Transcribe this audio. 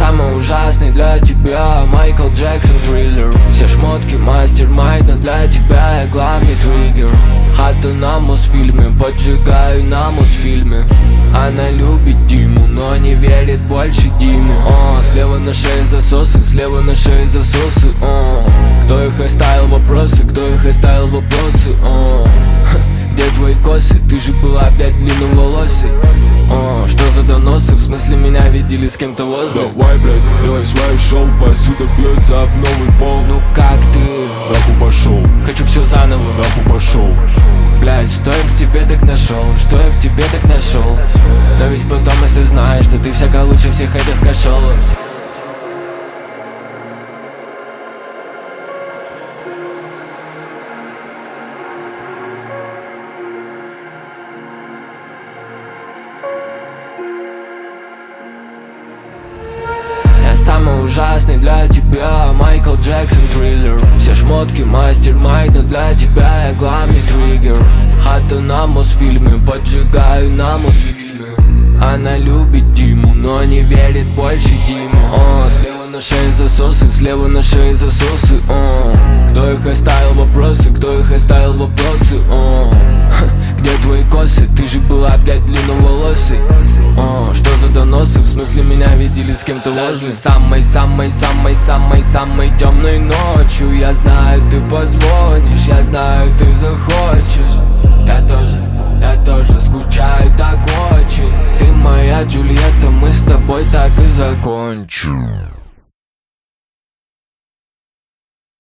самый ужасный для тебя, Майкл Джексон Триллер. Все шмотки мастер-майнд, но для тебя я главный триггер. Хату на Мосфильме, поджигаю на Мосфильме. Она любит Диму, но не верит больше Диме. Слева на шее засосы, слева на шее засосы. Кто их оставил вопросы, кто их оставил вопросы? Где твои косы? Ты же была, блядь, длинноволосой. Что за доносы? В смысле меня видели с кем-то возле? Давай, блядь, делай свое шоу, посуда бьется об новый пол. Ну как ты? Нахуй пошел, Хочу все заново. нахуй пошел. Блядь, что я в тебе так нашел? Что я в тебе так нашел? Но ведь потом осознаешь, что ты всяко лучше всех этих кошелок. Самый ужасный для тебя, Майкл Джексон Триллер. Все шмотки мастер-майнд, но для тебя я главный триггер. Хату на Мосфильме, поджигаю на Мосфильме. Она любит Диму, но не верит больше Диме. Слева на шее засосы, слева на шее засосы. Кто их оставил вопросы, кто их оставил вопросы? Где твои косы? Ты же была, блядь, длинноволосой. Что за доносы? В смысле меня видели с кем-то возле? Самой темной ночью. Я знаю, ты позвонишь, я знаю, ты захочешь. Я тоже скучаю так очень. Ты моя Джульетта, мы с тобой так и закончим.